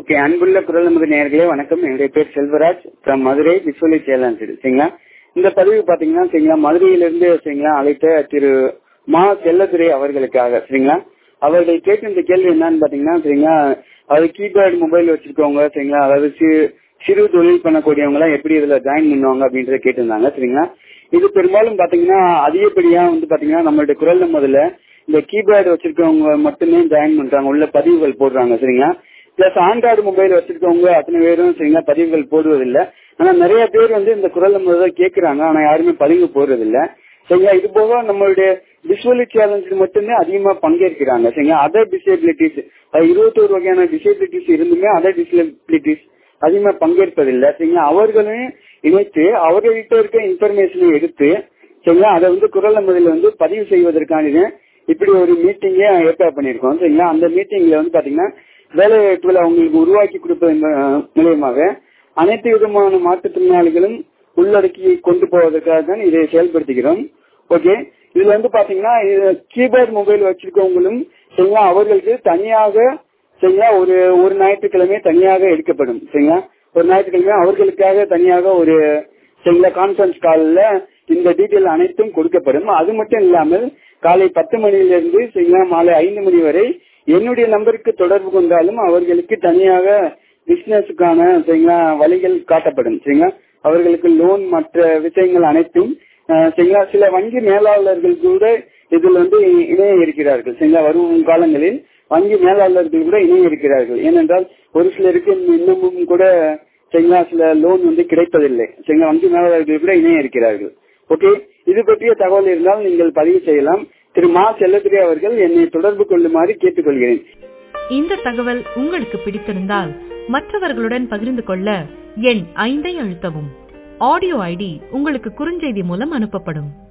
Okay, அன்புள்ள குரல் நமது நேயர்களே வணக்கம். என்னுடைய பேர் Selvaraj from Madurai visually challenge சரிங்களா. இந்த பதிவு பாத்தீங்கன்னா சரிங்களா, மதுரையிலிருந்து சரிங்களா அழைத்த திரு மா செல்லதுரை அவர்களுக்காக சரிங்களா. அவர்கள் கேட்ட இந்த கேள்வி என்னன்னு பாத்தீங்கன்னா சரிங்களா, அதாவது கீபேட் மொபைல் வச்சிருக்கவங்க சரிங்களா, அதாவது சிறு தொழில் பண்ணக்கூடியவங்க எல்லாம் எப்படி இதுல ஜாயின் பண்ணுவாங்க அப்படின்றத கேட்டிருந்தாங்க சரிங்களா. இது பெரும்பாலும் பாத்தீங்கன்னா அதிகப்படியா பாத்தீங்கன்னா நம்மளுடைய குரல் நமதுல இந்த கீபேட் வச்சிருக்கவங்க மட்டுமே ஜாயின் பண்றாங்க, உள்ள பதிவுகள் போடுறாங்க சரிங்களா. பிளஸ் ஆண்ட்ராய்டு மொபைல் வச்சிருக்கவங்க அத்தனை பேரும் சரிங்களா பதிவுகள் போடுவதில்லை. ஆனா நிறைய பேர் இந்த குரல் நம்ம கேட்கிறாங்க, ஆனா யாருமே பதிவு போடுறதில்லை சரிங்களா. இது போக நம்மளுடைய விசுவலி சேலஞ்ச் மட்டுமே அதிகமா பங்கேற்கிறாங்க சரிங்களா. அதர் டிசேபிலிட்டிஸ் 21 வகையான டிசேபிலிட்டிஸ் இருந்துமே அதர் டிசேபிலிட்டிஸ் அதிகமா பங்கேற்பதில்லை சரிங்களா. அவர்களையும் இணைத்து அவர்கள்ட்ட இருக்க இன்ஃபர்மேஷனை எடுத்து சரிங்களா அதை குரல் நமதில் பதிவு செய்வதற்கான இப்படி ஒரு மீட்டிங்க ஏற்பாடு பண்ணிருக்கோம் சரிங்களா. அந்த மீட்டிங்ல பாத்தீங்கன்னா வேலை வாய்ப்புகளை அவங்களுக்கு உருவாக்கி கொடுப்பதன் மூலியமாக அனைத்து விதமான மாற்றுத்திறனாளிகளும் உள்ளடக்கி கொண்டு போவதற்காக தான் இதை செயல்படுத்துகிறோம். ஓகே, இதுல பாத்தீங்கன்னா கீபேட் மொபைல் வச்சிருக்கவங்களும் சரிங்களா அவர்களுக்கு தனியாக சரிங்களா ஒரு ஞாயிற்றுக்கிழமை தனியாக எடுக்கப்படும் சரிங்களா. ஒரு ஞாயிற்றுக்கிழமை அவர்களுக்காக தனியாக ஒரு சரிங்களா கான்பரன்ஸ் கால்ல இந்த டீட்டெயில் அனைத்தும் கொடுக்கப்படும். அது மட்டும் இல்லாமல் காலை 10 மணியிலிருந்து சரிங்களா மாலை 5 மணி வரை என்னுடைய நம்பருக்கு தொடர்பு கொண்டாலும் அவர்களுக்கு தனியாக பிசினஸுக்கான சரிங்களா வழிகள் காட்டப்படும் சரிங்களா. அவர்களுக்கு லோன் மற்ற விஷயங்கள் அனைத்தும் சரிங்களா. சில வங்கி மேலாளர்கள் கூட இதில் இணைய இருக்கிறார்கள் சரிங்களா. வரும் காலங்களில் வங்கி மேலாளர்கள் கூட இணைய இருக்கிறார்கள். ஏனென்றால் ஒரு சிலருக்கு இன்னமும் கூட சரிங்களா சில லோன் கிடைப்பதில்லை சரிங்களா. வங்கி மேலாளர்கள் கூட இணைய இருக்கிறார்கள். ஓகே, இது பற்றிய தகவல் இருந்தால் நீங்கள் பதிவு செய்யலாம். திரு மா செல்லதுரை அவர்கள் என்னை தொடர்பு கொள்ளுமாறு கேட்டுக்கொள்கிறேன். இந்த தகவல் உங்களுக்கு பிடித்திருந்தால் மற்றவர்களுடன் பகிர்ந்து கொள்ள எண் 5 அழுத்தவும். ஆடியோ ஐடி உங்களுக்கு குறுஞ்செய்தி மூலம் அனுப்பப்படும்.